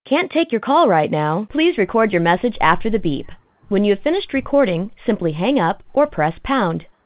Can't take your call right now. Please record your message after the beep. When you have finished recording, simply hang up or press pound.